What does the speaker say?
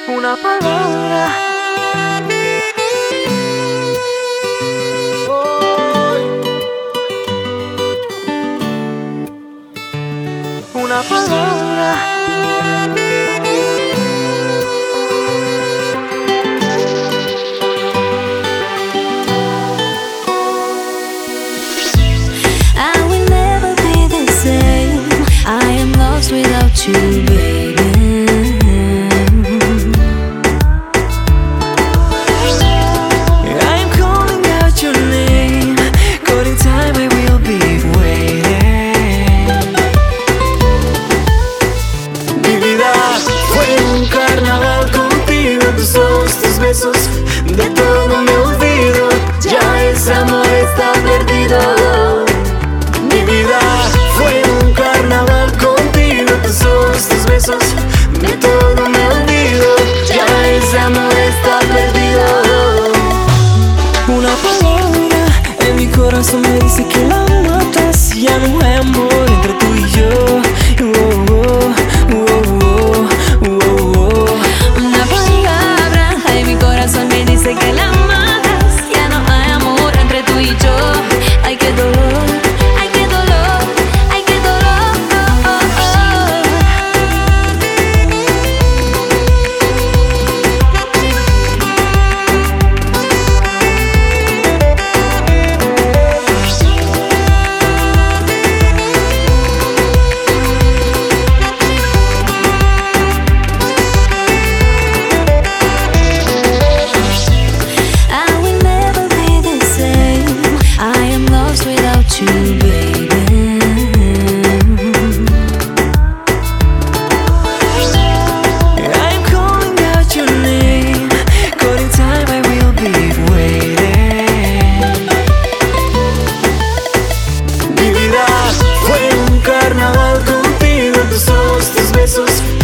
Una palabra. Una palabra. I will never be the same. I am lost without you, baby. I'm calling out your name. Caught in time, I will be waiting. Mi vida fue un carnaval contigo, tus ojos, tus besos, de todo me olvido. Ya ese amor está perdido. Mi vida fue un carnaval contigo, tus ojos, tus besos, de todo me olvido. Ya ese amor está perdido. Una palabra en mi corazón me dice que la matas. Ya no hay amor entre tú y yo. Una palabra en mi corazón me dice que la matas. Ya no hay amor entre tú y yo. Ay, qué dolor, ay, qué dolor, ay, qué dolor. I will never be the same. I am lost without you, baby. I'm calling out your name. Caught in time, I will be waiting. Mi vida fue un carnaval contigo, tus ojos, tus besos,